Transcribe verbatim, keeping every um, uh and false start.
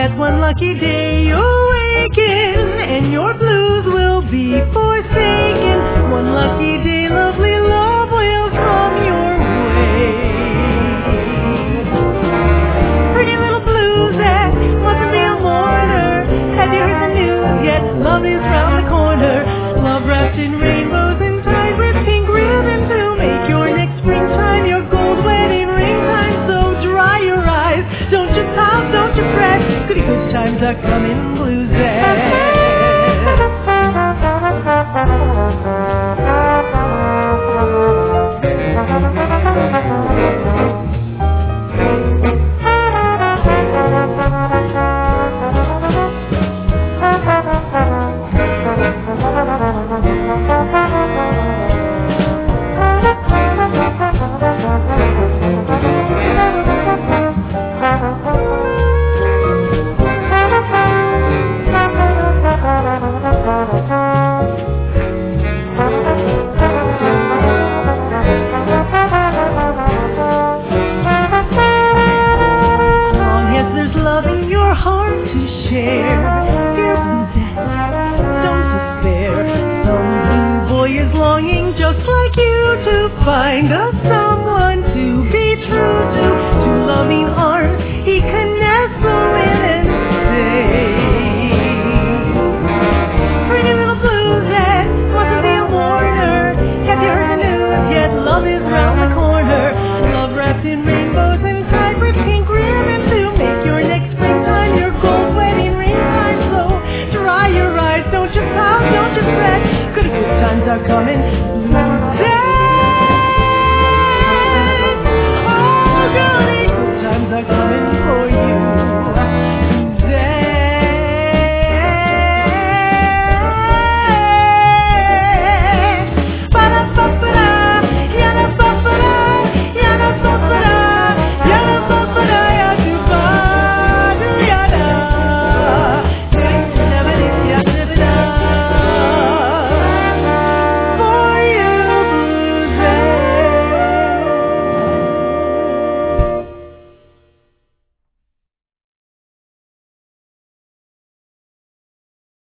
that one lucky day you awaken, and your blues will be forsaken. One lucky day, lovely love will come your way. Pretty little bluesette, mustn't be a mourner. Have you heard the news yet? Love is round the corner. Love wrapped in rainbows and tied with pink ribbon to make your next springtime your gold wedding ring time. So dry your eyes, don't you pout, don't you fret. Goody good times are coming, bluesette. Find us someone to be true to, to loving arms he can nestle in and sing. Pretty little bluesette, mustn't be a mourner. Have you heard the news yet? Love is round the corner. Love wrapped in rainbows and tied with pink ribbon to make your next springtime your gold wedding ring time. So dry your eyes, don't you pout, don't you fret. Good good times are coming.